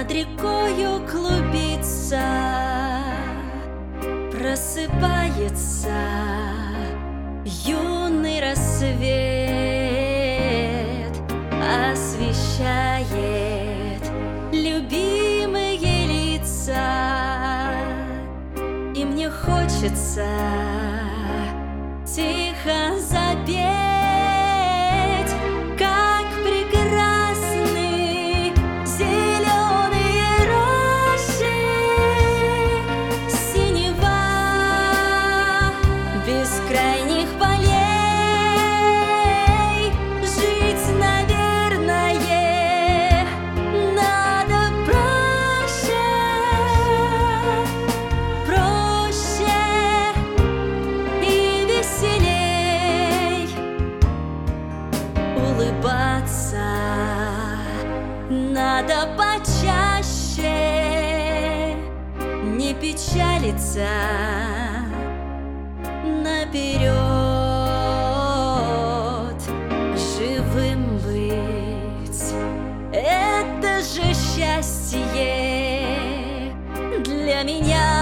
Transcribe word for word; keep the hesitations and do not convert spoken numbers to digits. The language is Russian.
над рекою клубится, просыпается юный рассвет, освещает любимые лица, и мне хочется тихо запеть, как прекрасны зеленые рощи, синева бескрайних полей. Жить, наверное, надо проще, проще и веселей. Улыбаться надо почаще, не печалиться наперед, живым быть — это же счастье для меня.